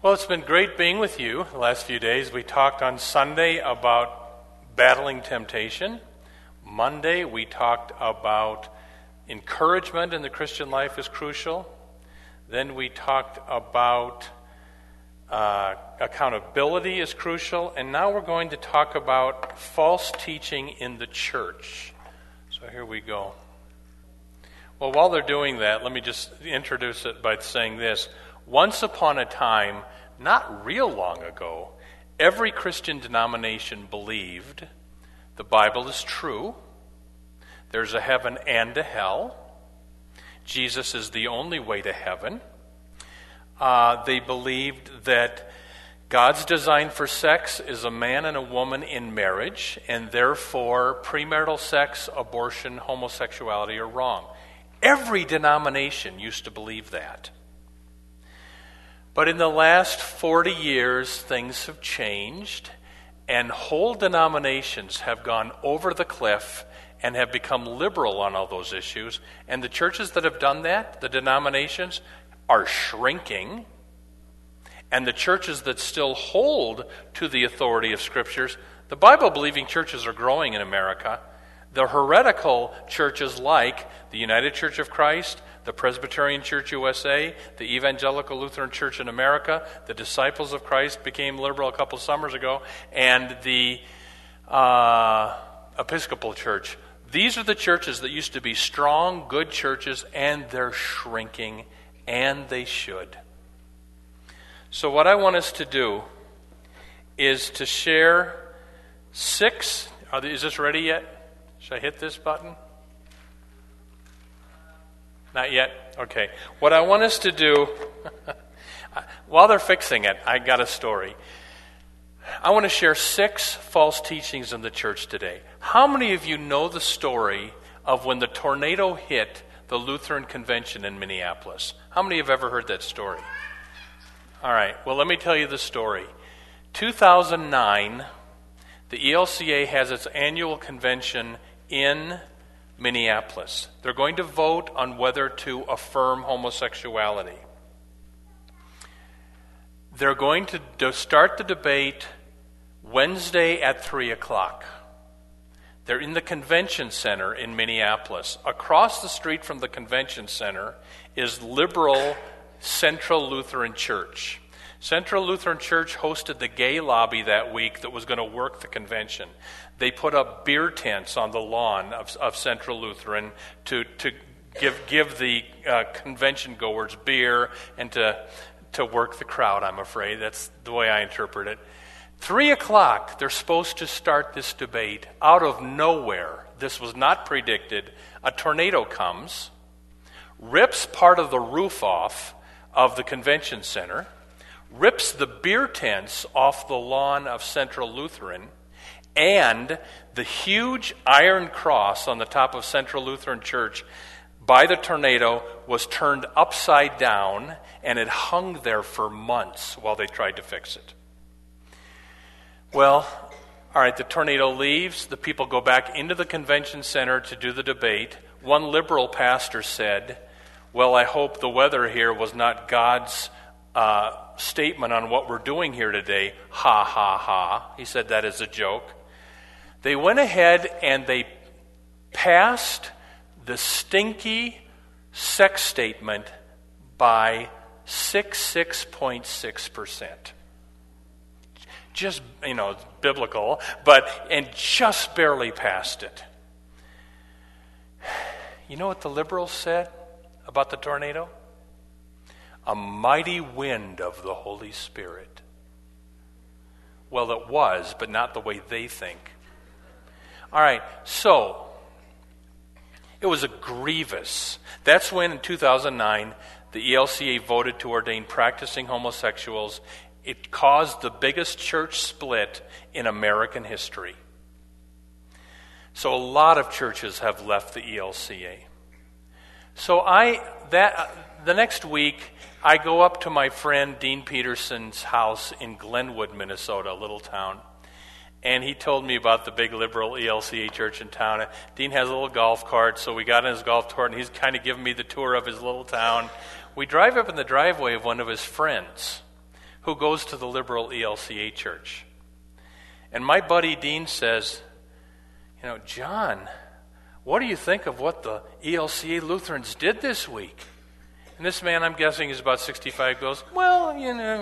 Well, it's been great being with you the last few days. We talked on Sunday about battling temptation. Monday, we talked about encouragement in the Christian life is crucial. Then we talked about accountability is crucial. And now we're going to talk about false teaching in the church. So here we go. Well, while they're doing that, let me just introduce it by saying this. Once upon a time, not real long ago, every Christian denomination believed the Bible is true, there's a heaven and a hell, Jesus is the only way to heaven. They believed that God's design for sex is a man and a woman in marriage, and therefore premarital sex, abortion, homosexuality are wrong. Every denomination used to believe that. But in the last 40 years, things have changed, and whole denominations have gone over the cliff and have become liberal on all those issues. And the churches that have done that, the denominations, are shrinking. And the churches that still hold to the authority of Scriptures, the Bible-believing churches are growing in America. The heretical churches like the United Church of Christ, the Presbyterian Church USA, the Evangelical Lutheran Church in America, the Disciples of Christ became liberal a couple summers ago, and the Episcopal Church. These are the churches that used to be strong, good churches, and they're shrinking, and they should. So what I want us to do is to share 6... Is this ready yet? Should I hit this button? Not yet? Okay. What I want us to do, while they're fixing it, I got a story. I want to share 6 false teachings in the church today. How many of you know the story of when the tornado hit the Lutheran Convention in Minneapolis? How many have ever heard that story? All right. Well, let me tell you the story. 2009, the ELCA has its annual convention in Minneapolis. They're going to vote on whether to affirm homosexuality. They're going to start the debate Wednesday at 3 o'clock. They're in the convention center in Minneapolis. Across the street from the convention center is liberal Central Lutheran Church. Central Lutheran Church hosted the gay lobby that week that was going to work the convention. They put up beer tents on the lawn of Central Lutheran to give the convention goers beer and to work the crowd, I'm afraid. That's the way I interpret it. 3 o'clock, they're supposed to start this debate. Out of nowhere, this was not predicted, a tornado comes, rips part of the roof off of the convention center, rips the beer tents off the lawn of Central Lutheran, and the huge iron cross on the top of Central Lutheran Church by the tornado was turned upside down, and it hung there for months while they tried to fix it. Well, all right, the tornado leaves. The people go back into the convention center to do the debate. One liberal pastor said, well, I hope the weather here was not God's statement on what we're doing here today. Ha, ha, ha. He said that as a joke. They went ahead and they passed the stinky sex statement by 6.6%. Just, it's biblical, and just barely passed it. You know what the liberals said about the tornado? A mighty wind of the Holy Spirit. Well, it was, but not the way they think. All right, so it was a grievous. That's when, in 2009, the ELCA voted to ordain practicing homosexuals. It caused the biggest church split in American history. So a lot of churches have left the ELCA. So the next week, I go up to my friend Dean Peterson's house in Glenwood, Minnesota, a little town. And he told me about the big liberal ELCA church in town. Dean has a little golf cart, so we got in his golf cart, and he's kind of giving me the tour of his little town. We drive up in the driveway of one of his friends, who goes to the liberal ELCA church. And my buddy Dean says, John, what do you think of what the ELCA Lutherans did this week? And this man, I'm guessing, is about 65, goes, well,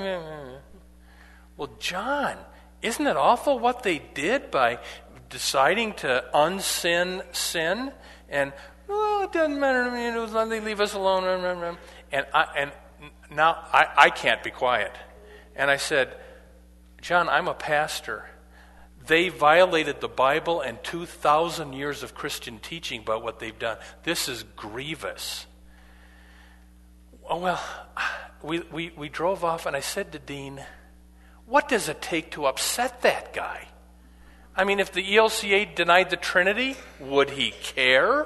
John, isn't it awful what they did by deciding to unsin sin? And, well, it doesn't matter to me, they leave us alone. And now I can't be quiet. And I said, John, I'm a pastor. They violated the Bible and 2,000 years of Christian teaching about what they've done. This is grievous. Oh, well, we drove off, and I said to Dean, what does it take to upset that guy? I mean, if the ELCA denied the Trinity, would he care?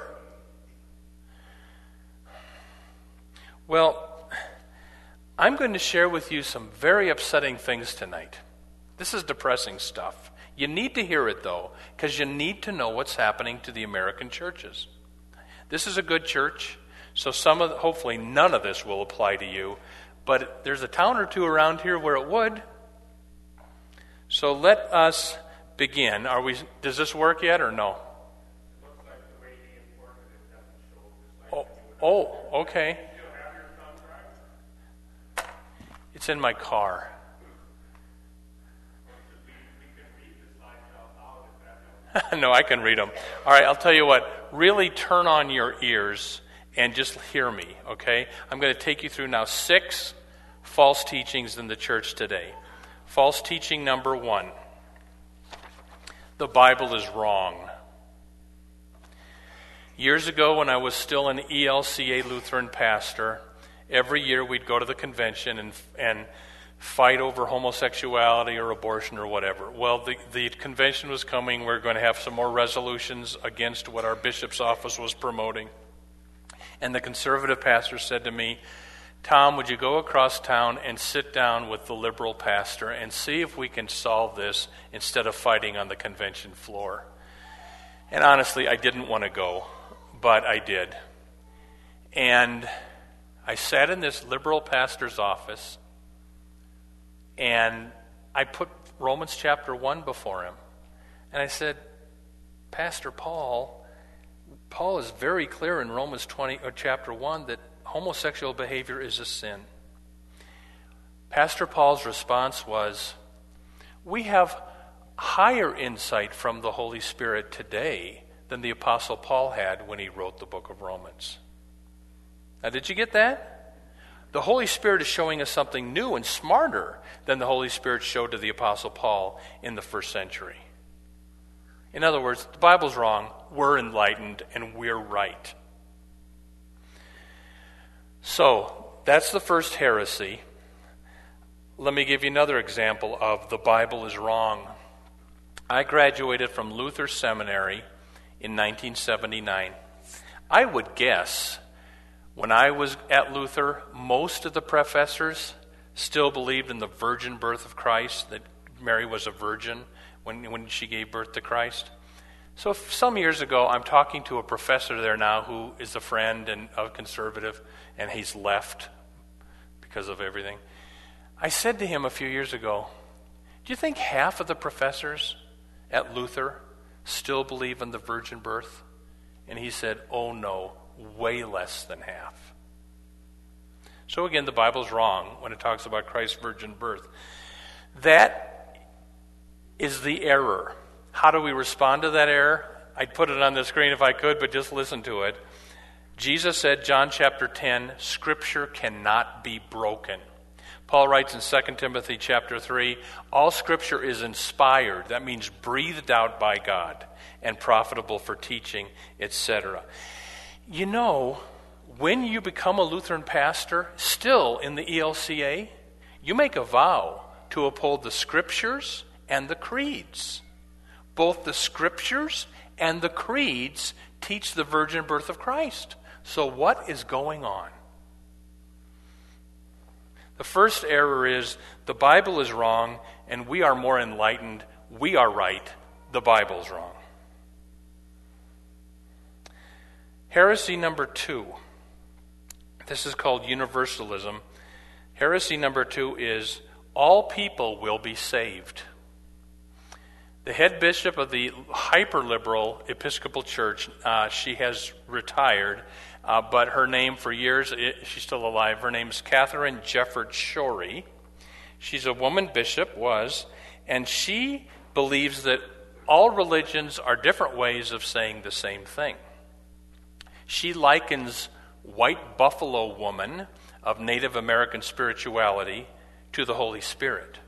Well, I'm going to share with you some very upsetting things tonight. This is depressing stuff. You need to hear it, though, because you need to know what's happening to the American churches. This is a good church, so hopefully none of this will apply to you, but there's a town or two around here where it would. So let us begin. Does this work yet or no? Okay. It's in my car. No, I can read them. All right, I'll tell you what. Really turn on your ears and just hear me, okay? I'm going to take you through now 6 false teachings in the church today. False teaching number 1. The Bible is wrong. Years ago, when I was still an ELCA Lutheran pastor, every year we'd go to the convention and fight over homosexuality or abortion or whatever. Well, the convention was coming. We're going to have some more resolutions against what our bishop's office was promoting. And the conservative pastor said to me, Tom, would you go across town and sit down with the liberal pastor and see if we can solve this instead of fighting on the convention floor? And honestly, I didn't want to go, but I did. And I sat in this liberal pastor's office, and I put Romans chapter 1 before him. And I said, Pastor Paul is very clear in Romans chapter 1 that homosexual behavior is a sin. Pastor Paul's response was, we have higher insight from the Holy Spirit today than the Apostle Paul had when he wrote the book of Romans. Now, did you get that? The Holy Spirit is showing us something new and smarter than the Holy Spirit showed to the Apostle Paul in the first century. In other words, the Bible's wrong, we're enlightened, and we're right. So, that's the first heresy. Let me give you another example of the Bible is wrong. I graduated from Luther Seminary in 1979. I would guess when I was at Luther, most of the professors still believed in the virgin birth of Christ, that Mary was a virgin when she gave birth to Christ. So some years ago, I'm talking to a professor there now who is a friend and a conservative, and he's left because of everything. I said to him a few years ago, do you think half of the professors at Luther still believe in the virgin birth? And he said, oh no, way less than half. So again, the Bible's wrong when it talks about Christ's virgin birth. That is the error. How do we respond to that error? I'd put it on the screen if I could, but just listen to it. Jesus said, John chapter 10, Scripture cannot be broken. Paul writes in 2 Timothy chapter 3, all Scripture is inspired, that means breathed out by God, and profitable for teaching, etc. You know, when you become a Lutheran pastor, still in the ELCA, you make a vow to uphold the Scriptures and the creeds. Both the Scriptures and the creeds teach the virgin birth of Christ. So what is going on? The first error is the Bible is wrong and we are more enlightened. We are right. The Bible's wrong. Heresy number 2. This is called universalism. Heresy number 2 is all people will be saved. The head bishop of the hyper-liberal Episcopal Church, she has retired, but her name for years, she's still alive, her name is Catherine Jefferts Schori. She's a woman bishop, and she believes that all religions are different ways of saying the same thing. She likens white buffalo woman of Native American spirituality to the Holy Spirit.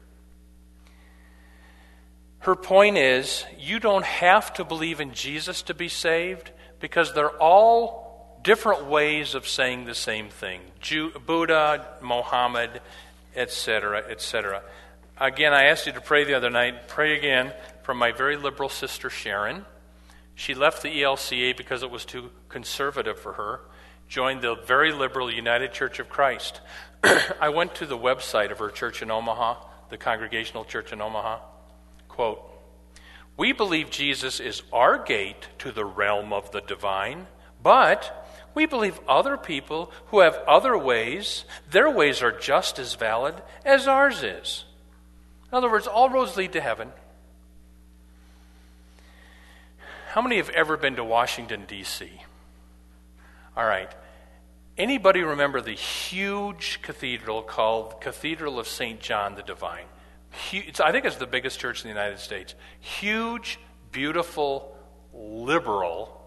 Her point is, you don't have to believe in Jesus to be saved because they're all different ways of saying the same thing. Buddha, Mohammed, etc., etc. Again, I asked you to pray the other night. Pray again for my very liberal sister Sharon. She left the ELCA because it was too conservative for her, joined the very liberal United Church of Christ. I went to the website of her church in Omaha, the Congregational Church in Omaha. Quote, "We believe Jesus is our gate to the realm of the divine, but we believe other people who have other ways, their ways are just as valid as ours is." In other words, all roads lead to heaven. How many have ever been to Washington, D.C.? All right. Anybody remember the huge cathedral called Cathedral of St. John the Divine? I think it's the biggest church in the United States. Huge, beautiful, liberal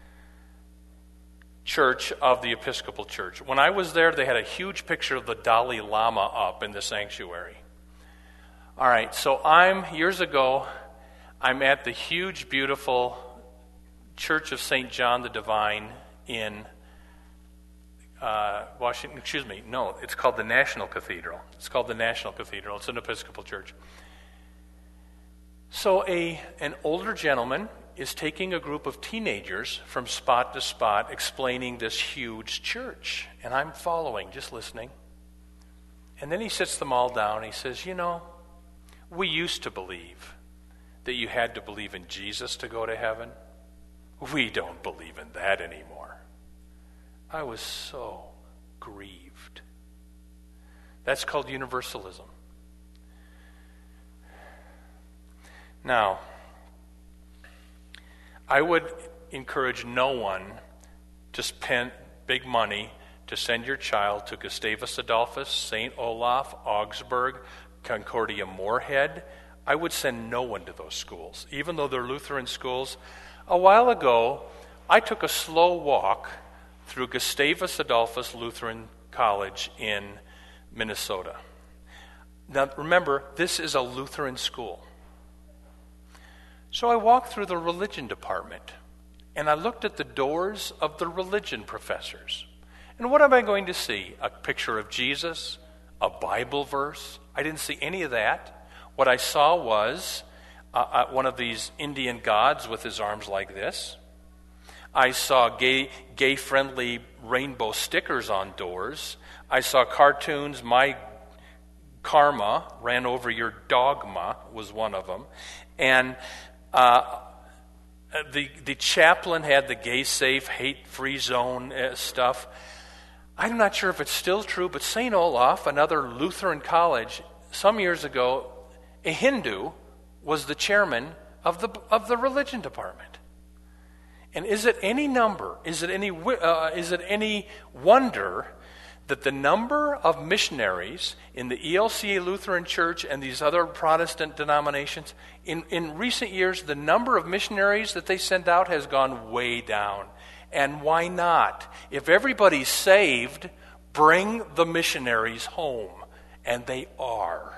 church of the Episcopal Church. When I was there, they had a huge picture of the Dalai Lama up in the sanctuary. All right, so years ago, I'm at the huge, beautiful Church of St. John the Divine in Washington, it's called the National Cathedral. It's called the National Cathedral. It's an Episcopal church. So an older gentleman is taking a group of teenagers from spot to spot explaining this huge church. And I'm following, just listening. And then he sits them all down and he says, we used to believe that you had to believe in Jesus to go to heaven. We don't believe in that anymore. I was so grieved. That's called universalism. Now, I would encourage no one to spend big money to send your child to Gustavus Adolphus, St. Olaf, Augsburg, Concordia Moorhead. I would send no one to those schools, even though they're Lutheran schools. A while ago, I took a slow walk through Gustavus Adolphus Lutheran College in Minnesota. Now, remember, this is a Lutheran school. So I walked through the religion department, and I looked at the doors of the religion professors. And what am I going to see? A picture of Jesus? A Bible verse? I didn't see any of that. What I saw was one of these Indian gods with his arms like this. I saw gay-friendly rainbow stickers on doors. I saw cartoons. My karma ran over your dogma was one of them. And the chaplain had the gay-safe, hate-free zone stuff. I'm not sure if it's still true, but St. Olaf, another Lutheran college, some years ago, a Hindu was the chairman of the religion department. And is it any wonder that the number of missionaries in the ELCA Lutheran Church and these other Protestant denominations, in recent years, the number of missionaries that they send out has gone way down. And why not? If everybody's saved, bring the missionaries home. And they are.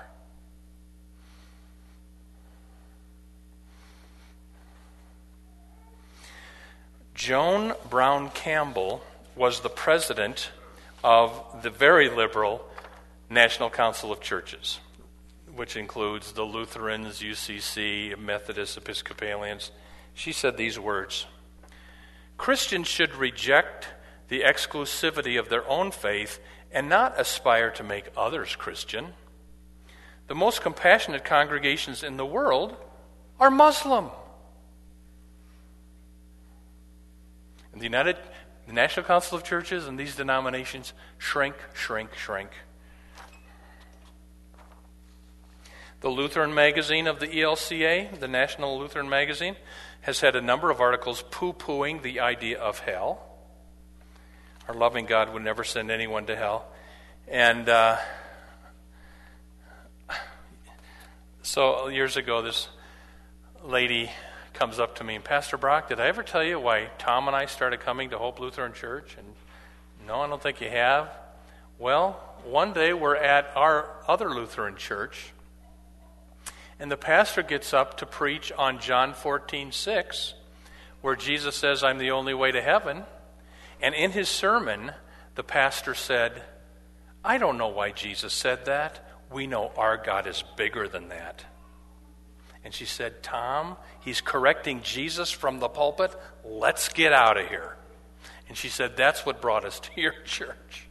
Joan Brown Campbell was the president of the very liberal National Council of Churches, which includes the Lutherans, UCC, Methodists, Episcopalians. She said these words: "Christians should reject the exclusivity of their own faith and not aspire to make others Christian. The most compassionate congregations in the world are Muslim." And the National Council of Churches and these denominations shrink, shrink, shrink. The Lutheran magazine of the ELCA, the National Lutheran Magazine, has had a number of articles poo-pooing the idea of hell. Our loving God would never send anyone to hell. And so years ago, this lady comes up to me, and Pastor Brock, did I ever tell you why Tom and I started coming to Hope Lutheran Church? And no, I don't think you have. Well, one day we're at our other Lutheran church, and the pastor gets up to preach on John 14:6, where Jesus says, I'm the only way to heaven. And in his sermon, the pastor said, I don't know why Jesus said that. We know our God is bigger than that. And she said, Tom, he's correcting Jesus from the pulpit. Let's get out of here. And she said, that's what brought us to your church.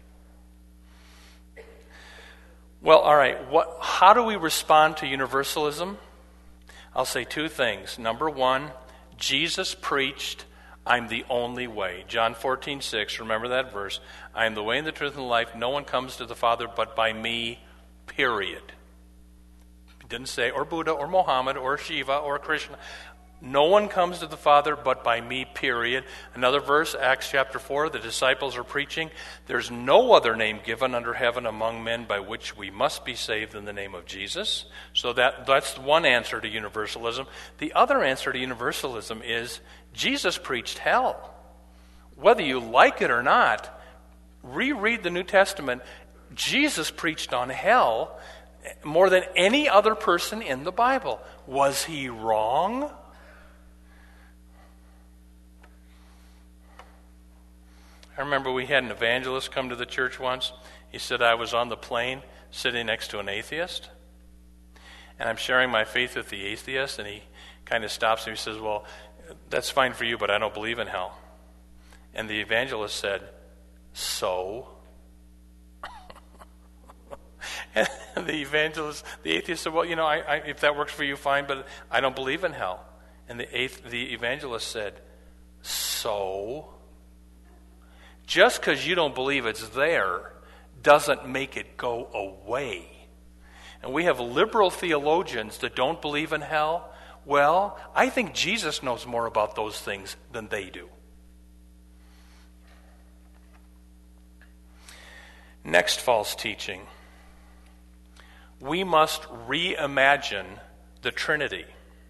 Well, all right, how do we respond to universalism? I'll say two things. Number one, Jesus preached, I'm the only way. John 14:6, remember that verse. I am the way and the truth and the life. No one comes to the Father but by me, period. He didn't say, or Buddha, or Muhammad, or Shiva, or Krishna. No one comes to the Father but by me, period. Another verse, Acts chapter 4, the disciples are preaching, there's no other name given under heaven among men by which we must be saved in the name of Jesus. So that's one answer to universalism. The other answer to universalism is Jesus preached hell. Whether you like it or not, reread the New Testament. Jesus preached on hell more than any other person in the Bible. Was he wrong? I remember we had an evangelist come to the church once. He said I was on the plane sitting next to an atheist. And I'm sharing my faith with the atheist, and he kind of stops me. He says, well, that's fine for you, but I don't believe in hell. And the evangelist said, so? And the atheist said, well, if that works for you, fine, but I don't believe in hell. And the evangelist said, so? Just because you don't believe it's there doesn't make it go away. And we have liberal theologians that don't believe in hell. Well, I think Jesus knows more about those things than they do. Next false teaching. We must reimagine the Trinity.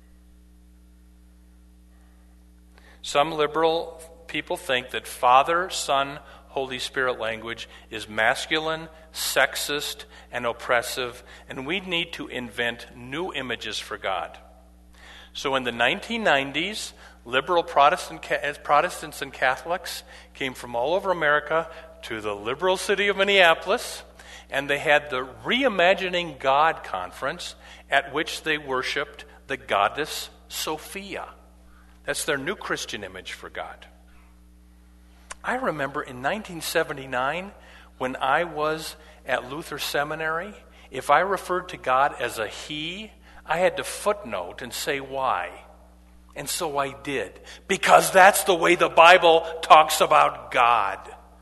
Some liberal people think that Father, Son, Holy Spirit language is masculine, sexist, and oppressive, and we need to invent new images for God. So in the 1990s, liberal Protestants and Catholics came from all over America to the liberal city of Minneapolis, and they had the Reimagining God conference at which they worshiped the goddess Sophia. That's their new Christian image for God. I remember in 1979, when I was at Luther Seminary, if I referred to God as a he, I had to footnote and say why. And so I did, because that's the way the Bible talks about God.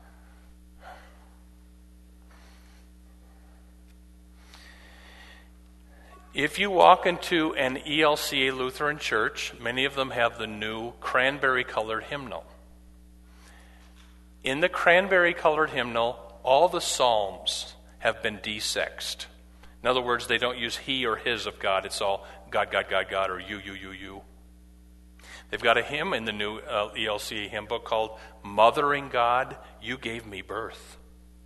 If you walk into an ELCA Lutheran church, many of them have the new cranberry-colored hymnal. In the cranberry-colored hymnal, all the psalms have been desexed. In other words, they don't use he or his of God. It's all God, God, God, God, or you. They've got a hymn in the new ELCA hymn book called Mothering God, You Gave Me Birth.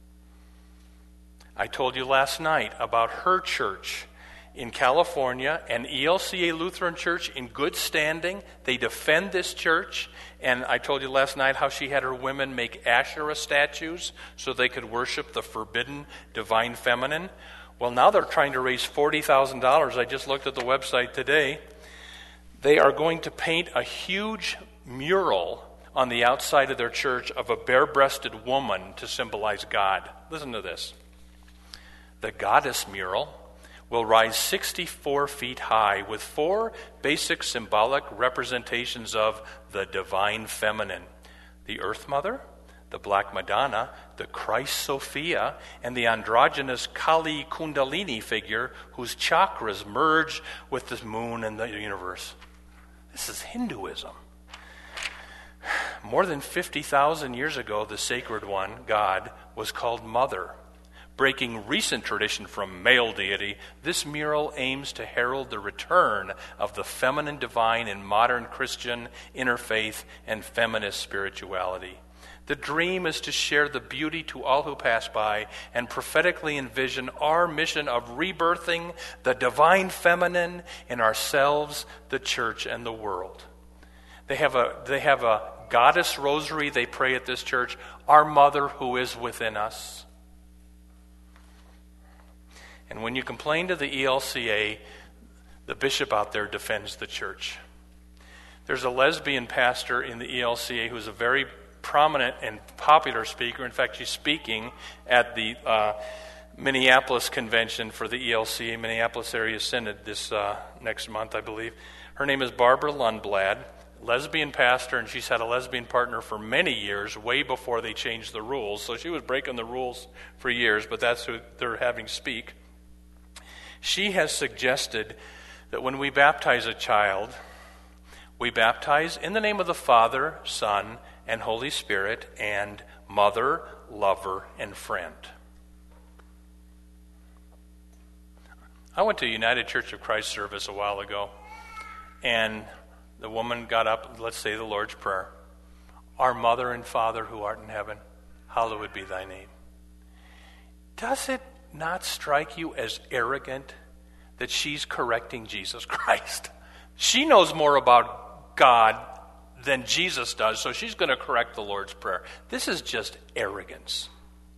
I told you last night about her church in California, an ELCA Lutheran church in good standing. They defend this church. And I told you last night how she had her women make Asherah statues so they could worship the forbidden divine feminine. Well, now they're trying to raise $40,000. I just looked at the website today. They are going to paint a huge mural on the outside of their church of a bare-breasted woman to symbolize God. Listen to this. The goddess mural will rise 64 feet high with 4 basic symbolic representations of the divine feminine: the Earth Mother, the Black Madonna, the Christ Sophia, and the androgynous Kali Kundalini figure whose chakras merge with the moon and the universe. This is Hinduism. More than 50,000 years ago, the sacred one, God, was called Mother. Breaking recent tradition from male deity, this mural aims to herald the return of the feminine divine in modern Christian, interfaith, and feminist spirituality. The dream is to share the beauty to all who pass by and prophetically envision our mission of rebirthing the divine feminine in ourselves, the church, and the world. They have a goddess rosary they pray at this church, Our Mother who is within us. And when you complain to the ELCA, the bishop out there defends the church. There's a lesbian pastor in the ELCA who's a very prominent and popular speaker. In fact, she's speaking at the Minneapolis convention for the ELCA, Minneapolis Area Synod, this next month, I believe. Her name is Barbara Lundblad, lesbian pastor, and she's had a lesbian partner for many years, way before they changed the rules. So she was breaking the rules for years, but that's who they're having speak. She has suggested that when we baptize a child, we baptize in the name of the Father, Son, and Holy Spirit, and mother, lover, and friend. I went to a United Church of Christ service a while ago, and the woman got up, let's say the Lord's Prayer. Our Mother and Father who art in heaven, hallowed be thy name. Does it not strike you as arrogant that she's correcting Jesus Christ? She knows more about God than Jesus does, so she's going to correct the Lord's Prayer. This is just arrogance.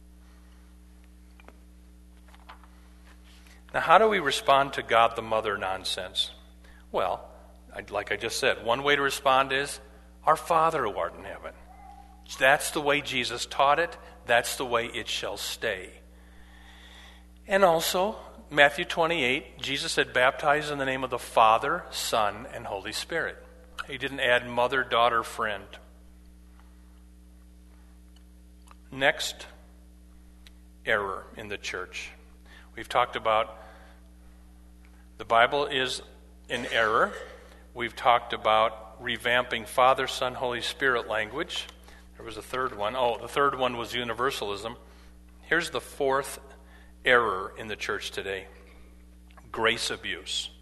Now, how do we respond to God the Mother nonsense? Well, like I just said, one way to respond is, Our Father who art in heaven. That's the way Jesus taught it. That's the way it shall stay. And also, Matthew 28, Jesus said, baptize in the name of the Father, Son, and Holy Spirit. He didn't add mother, daughter, friend. Next error in the church. We've talked about the Bible is in error. We've talked about revamping Father, Son, Holy Spirit language. There was a third one. Oh, the third one was universalism. Here's the fourth error in the church today. Grace abuse.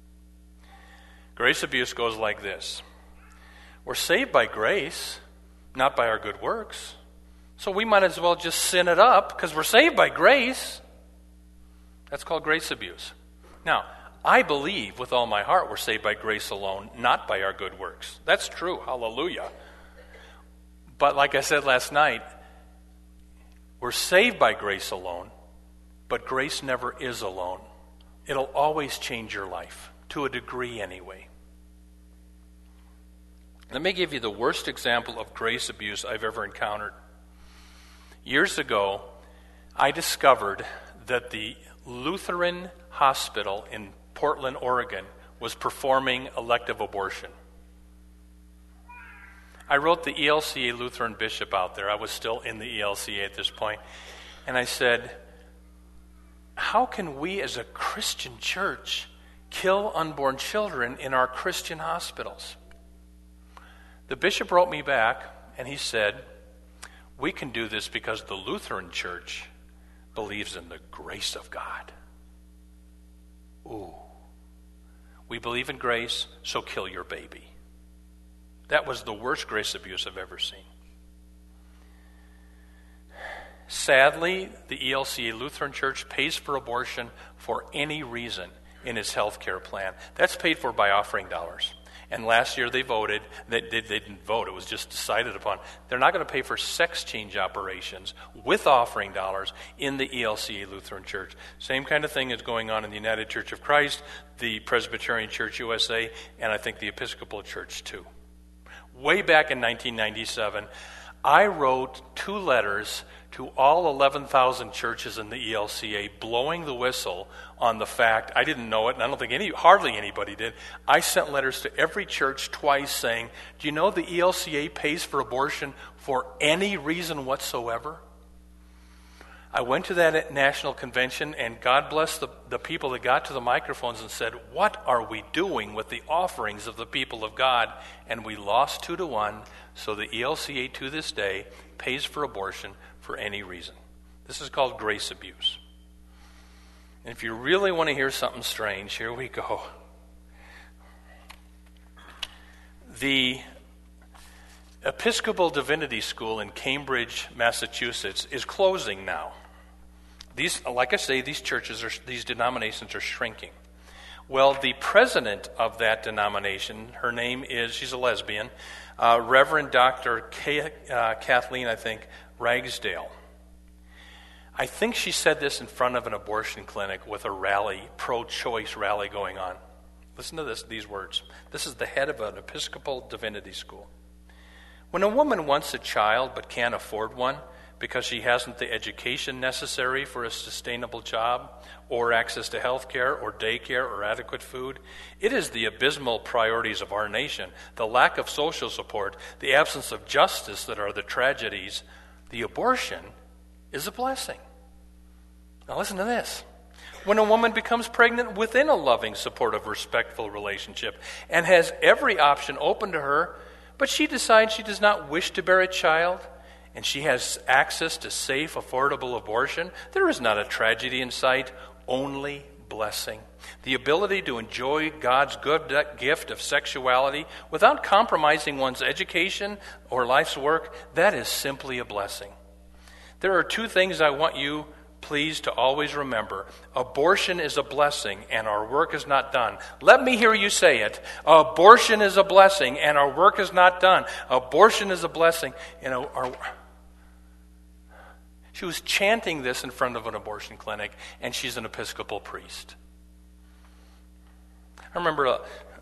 Grace abuse goes like this. We're saved by grace, not by our good works. So we might as well just sin it up because we're saved by grace. That's called grace abuse. Now, I believe with all my heart we're saved by grace alone, not by our good works. That's true. Hallelujah. But like I said last night, we're saved by grace alone, but grace never is alone. It'll always change your life, to a degree anyway. Let me give you the worst example of grace abuse I've ever encountered. Years ago, I discovered that the Lutheran Hospital in Portland, Oregon, was performing elective abortion. I wrote the ELCA Lutheran bishop out there. I was still in the ELCA at this point. And I said, how can we as a Christian church kill unborn children in our Christian hospitals? The bishop wrote me back and he said, we can do this because the Lutheran church believes in the grace of God. Ooh. We believe in grace, so kill your baby. That was the worst grace abuse I've ever seen. Sadly, the ELCA Lutheran Church pays for abortion for any reason in its health care plan. That's paid for by offering dollars. And last year they voted, they didn't vote, it was just decided upon. They're not going to pay for sex change operations with offering dollars in the ELCA Lutheran Church. Same kind of thing is going on in the United Church of Christ, the Presbyterian Church USA, and I think the Episcopal Church too. Way back in 1997, I wrote 2 letters to all 11,000 churches in the ELCA, blowing the whistle on the fact, I didn't know it, and I don't think hardly anybody did. I sent letters to every church twice saying, do you know the ELCA pays for abortion for any reason whatsoever? I went to that national convention, and God bless the people that got to the microphones and said, what are we doing with the offerings of the people of God? And we lost 2-1, so the ELCA to this day pays for abortion for any reason. This is called grace abuse. And if you really want to hear something strange, here we go. The Episcopal Divinity School in Cambridge, Massachusetts is closing now. These, like I say, these denominations are shrinking. Well, the president of that denomination, her name is, she's a lesbian, Reverend Dr. Kathleen, I think, Ragsdale. I think she said this in front of an abortion clinic with a rally, pro-choice rally going on. Listen to these words. This is the head of an Episcopal Divinity School. When a woman wants a child but can't afford one because she hasn't the education necessary for a sustainable job or access to health care or daycare or adequate food, it is the abysmal priorities of our nation, the lack of social support, the absence of justice that are the tragedies. The abortion is a blessing. Now listen to this. When a woman becomes pregnant within a loving, supportive, respectful relationship and has every option open to her, but she decides she does not wish to bear a child, and she has access to safe, affordable abortion, there is not a tragedy in sight, only blessing. The ability to enjoy God's good gift of sexuality without compromising one's education or life's work, that is simply a blessing. There are 2 things I want you, please, to always remember. Abortion is a blessing, and our work is not done. Let me hear you say it. Abortion is a blessing, and our work is not done. Abortion is a blessing. She was chanting this in front of an abortion clinic, and she's an Episcopal priest. I remember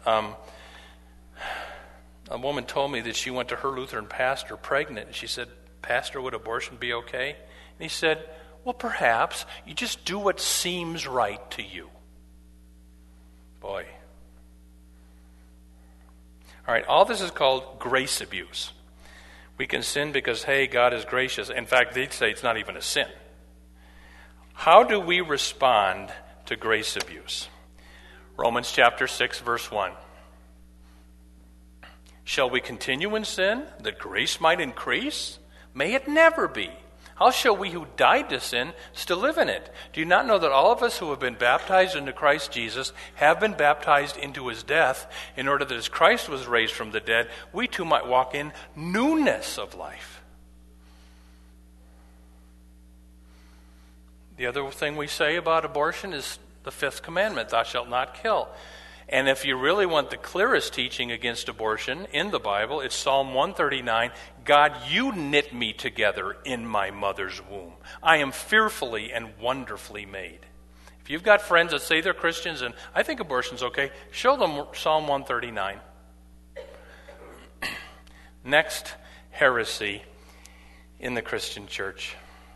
a woman told me that she went to her Lutheran pastor pregnant, and she said, Pastor, would abortion be okay? And he said, well, perhaps. You just do what seems right to you. Boy. All right, all this is called grace abuse. We can sin because, hey, God is gracious. In fact, they'd say it's not even a sin. How do we respond to grace abuse? Romans chapter 6, verse 1. Shall we continue in sin that grace might increase? May it never be. How shall we who died to sin still live in it? Do you not know that all of us who have been baptized into Christ Jesus have been baptized into his death, in order that as Christ was raised from the dead, we too might walk in newness of life? The other thing we say about abortion is the 5th commandment, thou shalt not kill. And if you really want the clearest teaching against abortion in the Bible, it's Psalm 139. God, you knit me together in my mother's womb. I am fearfully and wonderfully made. If you've got friends that say they're Christians and I think abortion's okay, show them Psalm 139. Next heresy in the Christian church.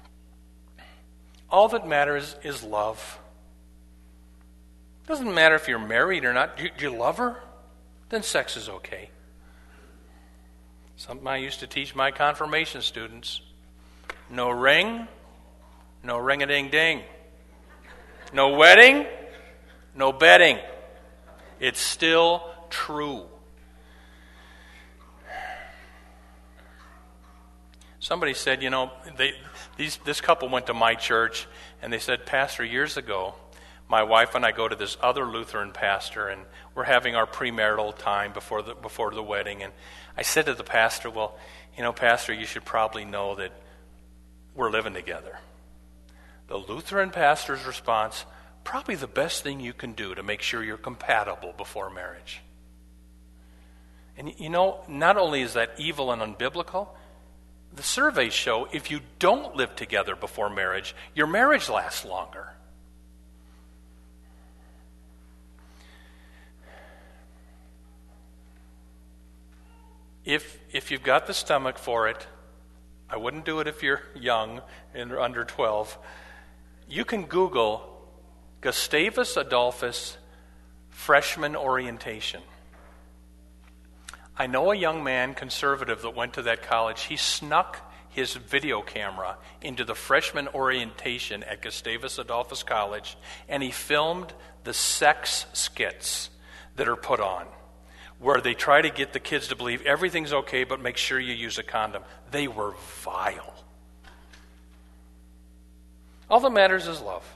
All that matters is love. Doesn't matter if you're married or not. Do you love her? Then sex is okay. Something I used to teach my confirmation students. No ring, no ring-a-ding-ding. No wedding, no bedding. It's still true. Somebody said, this couple went to my church, and they said, Pastor, years ago, my wife and I go to this other Lutheran pastor, and we're having our premarital time before the wedding. And I said to the pastor, well, Pastor, you should probably know that we're living together. The Lutheran pastor's response, probably the best thing you can do to make sure you're compatible before marriage. And not only is that evil and unbiblical, the surveys show if you don't live together before marriage, your marriage lasts longer. If you've got the stomach for it, I wouldn't do it if you're young and under 12. You can Google Gustavus Adolphus freshman orientation. I know a young man, conservative, that went to that college. He snuck his video camera into the freshman orientation at Gustavus Adolphus College, and he filmed the sex skits that are put on, where they try to get the kids to believe everything's okay, but make sure you use a condom. They were vile. All that matters is love.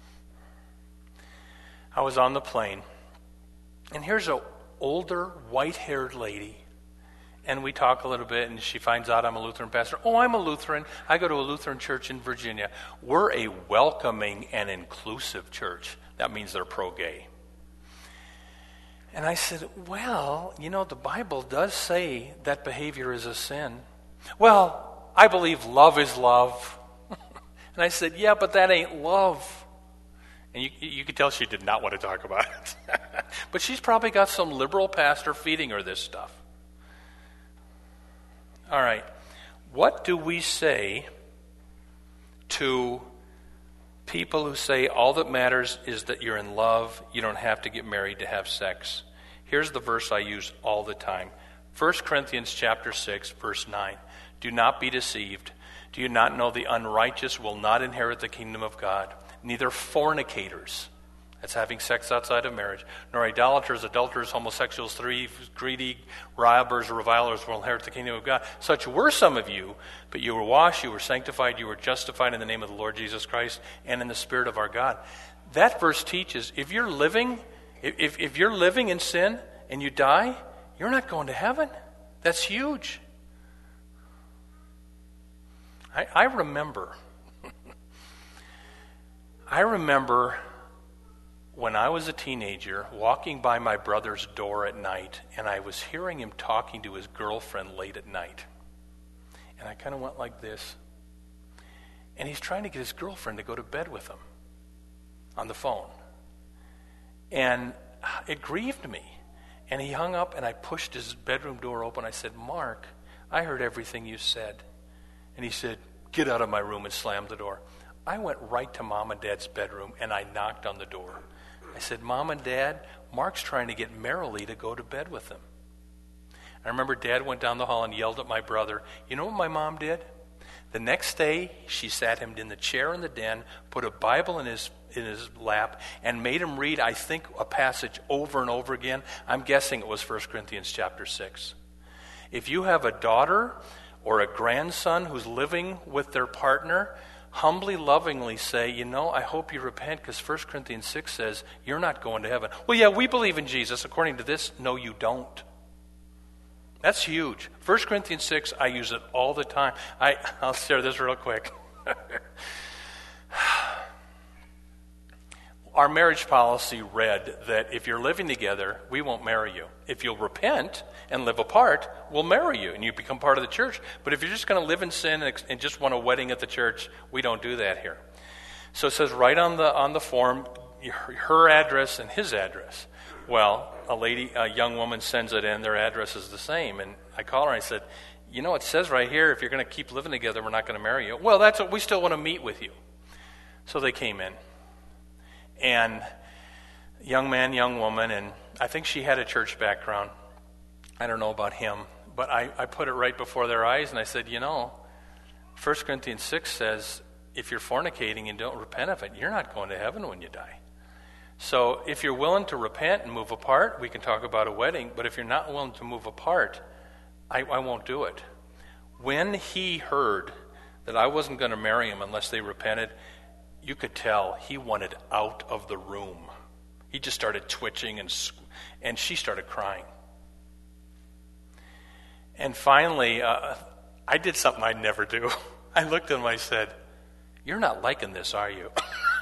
I was on the plane, and here's an older, white-haired lady, and we talk a little bit, and she finds out I'm a Lutheran pastor. Oh, I'm a Lutheran. I go to a Lutheran church in Virginia. We're a welcoming and inclusive church. That means they're pro-gay. And I said, well, the Bible does say that behavior is a sin. Well, I believe love is love. And I said, yeah, but that ain't love. And you could tell she did not want to talk about it. But she's probably got some liberal pastor feeding her this stuff. All right. What do we say to people who say all that matters is that you're in love, you don't have to get married to have sex? Here's the verse I use all the time. 1 Corinthians chapter 6, verse 9. Do not be deceived. Do you not know the unrighteous will not inherit the kingdom of God? Neither fornicators, that's having sex outside of marriage, nor idolaters, adulterers, homosexuals, thieves, greedy, robbers, revilers will inherit the kingdom of God. Such were some of you, but you were washed, you were sanctified, you were justified in the name of the Lord Jesus Christ and in the Spirit of our God. That verse teaches if you're living in sin and you die, you're not going to heaven. That's huge. I remember when I was a teenager walking by my brother's door at night, and I was hearing him talking to his girlfriend late at night. And I kind of went like this. And he's trying to get his girlfriend to go to bed with him on the phone. And it grieved me. And he hung up, and I pushed his bedroom door open. I said, Mark, I heard everything you said. And he said, get out of my room, and slammed the door. I went right to Mom and Dad's bedroom, and I knocked on the door. I said, Mom and Dad, Mark's trying to get Marilee to go to bed with him. I remember Dad went down the hall and yelled at my brother. You know what my mom did? The next day, she sat him in the chair in the den, put a Bible in his lap, and made him read, I think, a passage over and over again. I'm guessing it was 1 Corinthians chapter 6. If you have a daughter or a grandson who's living with their partner, humbly, lovingly say, I hope you repent, because 1 Corinthians 6 says you're not going to heaven. Well, yeah, we believe in Jesus. According to this, no, you don't. That's huge. 1 Corinthians 6, I use it all the time. I'll share this real quick. Our marriage policy read that if you're living together, we won't marry you. If you'll repent and live apart, we'll marry you and you become part of the church. But if you're just going to live in sin and just want a wedding at the church, we don't do that here. So it says right on the form, her address and his address. Well, a young woman sends it in, their address is the same. And I call her and I said, it says right here, if you're going to keep living together, we're not going to marry you. Well, that's what we still want to meet with you. So they came in. And young man, young woman, and I think she had a church background. I don't know about him, but I put it right before their eyes, and I said, 1 Corinthians 6 says, if you're fornicating and don't repent of it, you're not going to heaven when you die. So if you're willing to repent and move apart, we can talk about a wedding, but if you're not willing to move apart, I won't do it. When he heard that I wasn't going to marry him unless they repented, you could tell he wanted out of the room. He just started twitching, and she started crying. And finally, I did something I'd never do. I looked at him, I said, you're not liking this, are you?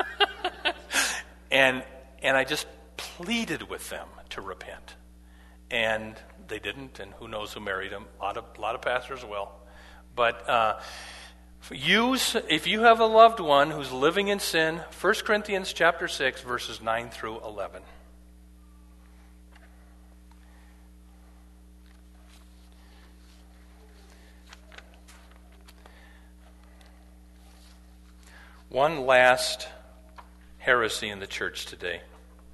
and I just pleaded with them to repent. And they didn't, and who knows who married him. A lot of pastors will. But if you have a loved one who's living in sin, 1 Corinthians chapter 6, verses 9 through 11. One last heresy in the church today.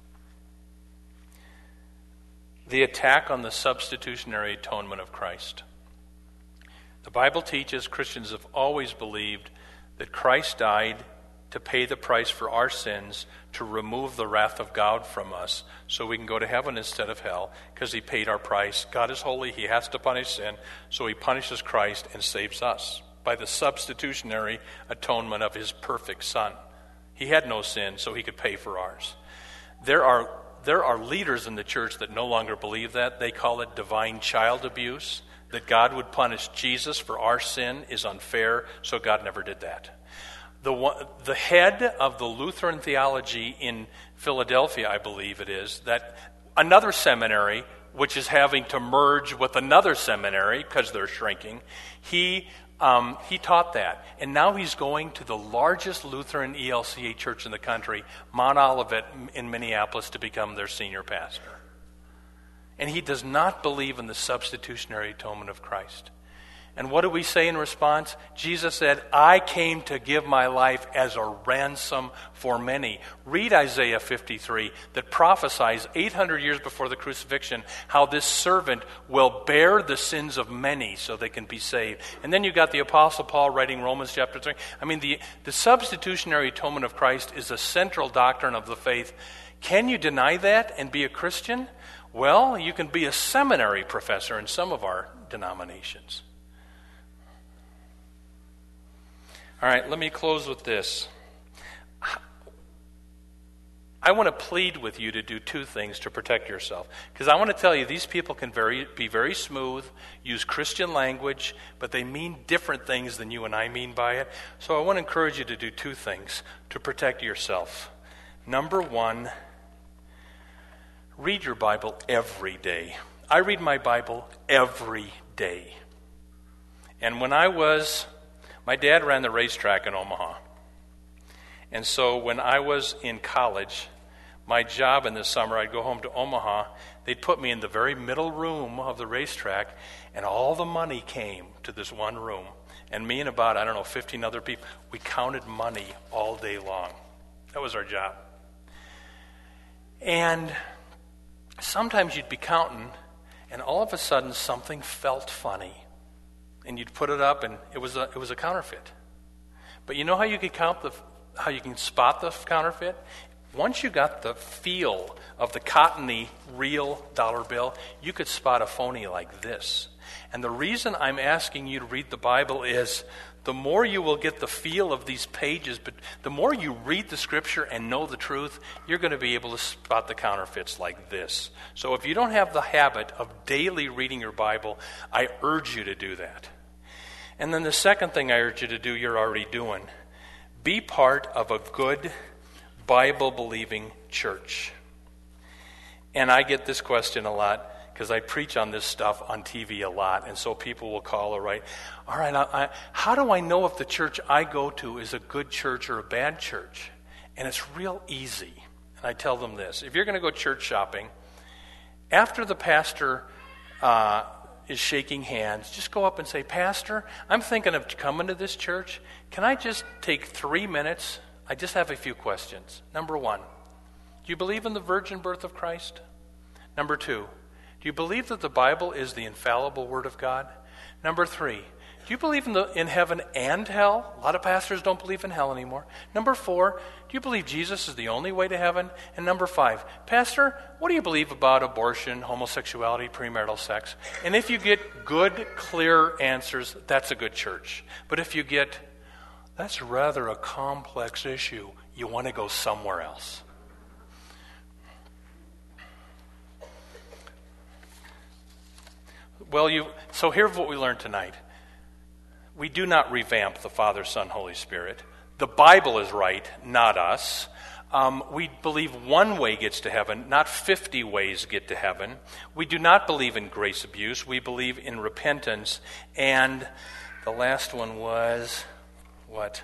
The attack on the substitutionary atonement of Christ. The Bible teaches Christians have always believed that Christ died to pay the price for our sins, to remove the wrath of God from us so we can go to heaven instead of hell, because he paid our price. God is holy, he has to punish sin, so he punishes Christ and saves us by the substitutionary atonement of his perfect Son. He had no sin, so he could pay for ours. There are leaders in the church that no longer believe that. They call it divine child abuse, that God would punish Jesus for our sin is unfair, so God never did that. The head of the Lutheran theology in Philadelphia, I believe it is, that another seminary, which is having to merge with another seminary because they're shrinking, he taught that. And now he's going to the largest Lutheran ELCA church in the country, Mount Olivet in Minneapolis, to become their senior pastor. And he does not believe in the substitutionary atonement of Christ. And what do we say in response? Jesus said, I came to give my life as a ransom for many. Read Isaiah 53 that prophesies 800 years before the crucifixion how this servant will bear the sins of many so they can be saved. And then you got the Apostle Paul writing Romans chapter 3. I mean, the substitutionary atonement of Christ is a central doctrine of the faith. Can you deny that and be a Christian? Well, you can be a seminary professor in some of our denominations. All right, let me close with this. I want to plead with you to do two things to protect yourself. Because I want to tell you, these people can be very smooth, use Christian language, but they mean different things than you and I mean by it. So I want to encourage you to do two things to protect yourself. Number one, read your Bible every day. I read my Bible every day. And when my dad ran the racetrack in Omaha. And so when I was in college, my job in the summer, I'd go home to Omaha. They'd put me in the very middle room of the racetrack, and all the money came to this one room. And me and about, 15 other people, we counted money all day long. That was our job. And sometimes you'd be counting, and all of a sudden something felt funny. And you'd put it up, and it was a counterfeit. But you know how you can spot the counterfeit? Once you got the feel of the cottony real dollar bill, you could spot a phony like this. And the reason I'm asking you to read the Bible is the more you will get the feel of these pages, but the more you read the Scripture and know the truth, you're going to be able to spot the counterfeits like this. So if you don't have the habit of daily reading your Bible, I urge you to do that. And then the second thing I urge you to do, you're already doing. Be part of a good Bible-believing church. And I get this question a lot because I preach on this stuff on TV a lot, and so people will call or write, all right, how do I know if the church I go to is a good church or a bad church? And it's real easy. And I tell them this. If you're going to go church shopping, after the pastor is shaking hands, just go up and say, Pastor, I'm thinking of coming to this church. Can I just take 3 minutes? I just have a few questions. Number one, do you believe in the virgin birth of Christ? Number two, do you believe that the Bible is the infallible Word of God? Number three, do you believe in heaven and hell? A lot of pastors don't believe in hell anymore. Number four, do you believe Jesus is the only way to heaven? And number five, Pastor, what do you believe about abortion, homosexuality, premarital sex? And if you get good, clear answers, that's a good church. But if you get, that's rather a complex issue, you want to go somewhere else. Well, so here's what we learned tonight. We do not revamp the Father, Son, Holy Spirit. The Bible is right, not us. We believe one way gets to heaven, not 50 ways get to heaven. We do not believe in grace abuse. We believe in repentance. And the last one was, what?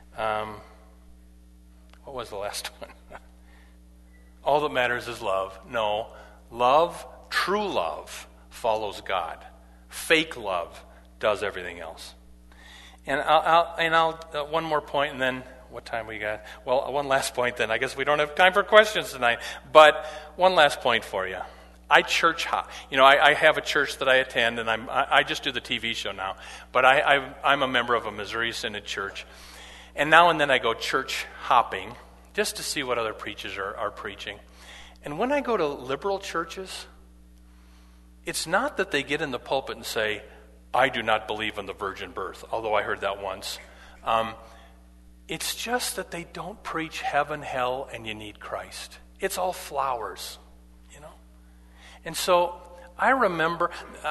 What was the last one? All that matters is love. No, love, true love, follows God. Fake love does everything else. And I'll one more point, and then what time we got? Well, one last point then. I guess we don't have time for questions tonight. But one last point for you. I church hop. I have a church that I attend, and I just do the TV show now. But I'm a member of a Missouri Synod church. And now and then I go church hopping just to see what other preachers are preaching. And when I go to liberal churches, it's not that they get in the pulpit and say, I do not believe in the virgin birth, although I heard that once. It's just that they don't preach heaven, hell, and you need Christ. It's all flowers, And so I remember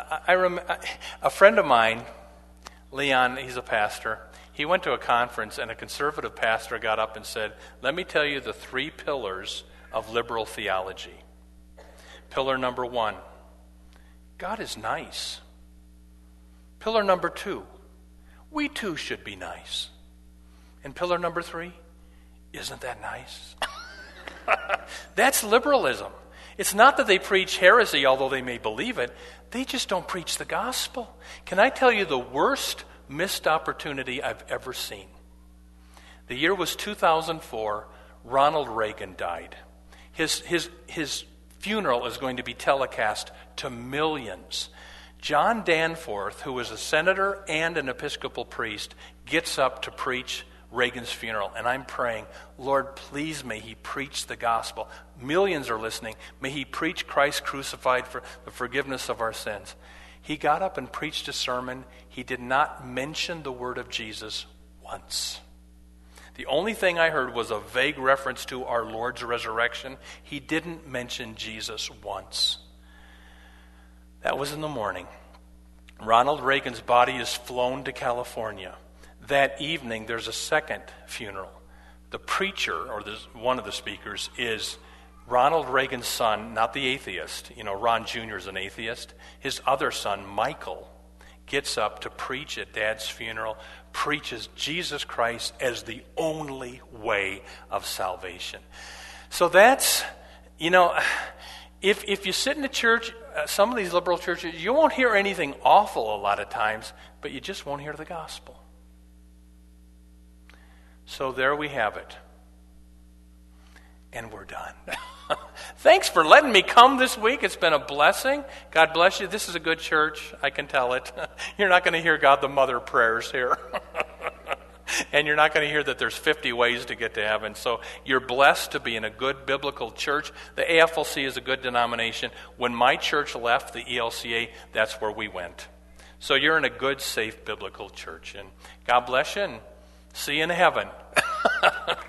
a friend of mine, Leon, he's a pastor. He went to a conference, and a conservative pastor got up and said, let me tell you the 3 pillars of liberal theology. Pillar number 1, God is nice. Pillar number 2, we too should be nice. And pillar number 3, isn't that nice? That's liberalism. It's not that they preach heresy, although they may believe it. They just don't preach the gospel. Can I tell you the worst missed opportunity I've ever seen? The year was 2004. Ronald Reagan died. His funeral is going to be telecast to millions. John Danforth, who was a senator and an Episcopal priest, gets up to preach Reagan's funeral, and I'm praying, Lord, please may he preach the gospel. Millions are listening. May he preach Christ crucified for the forgiveness of our sins. He got up and preached a sermon. He did not mention the word of Jesus once. The only thing I heard was a vague reference to our Lord's resurrection. He didn't mention Jesus once. That was in the morning. Ronald Reagan's body is flown to California. That evening, there's a second funeral. The preacher, or one of the speakers, is Ronald Reagan's son, not the atheist. Ron Jr. is an atheist. His other son, Michael, gets up to preach at Dad's funeral, preaches Jesus Christ as the only way of salvation. So that's, if you sit in a church, some of these liberal churches, you won't hear anything awful a lot of times, but you just won't hear the gospel. So there we have it. And we're done. Thanks for letting me come this week. It's been a blessing. God bless you. This is a good church. I can tell it. You're not going to hear God the Mother prayers here. And you're not going to hear that there's 50 ways to get to heaven. So you're blessed to be in a good biblical church. The AFLC is a good denomination. When my church left the ELCA, that's where we went. So you're in a good, safe biblical church. And God bless you, and see you in heaven.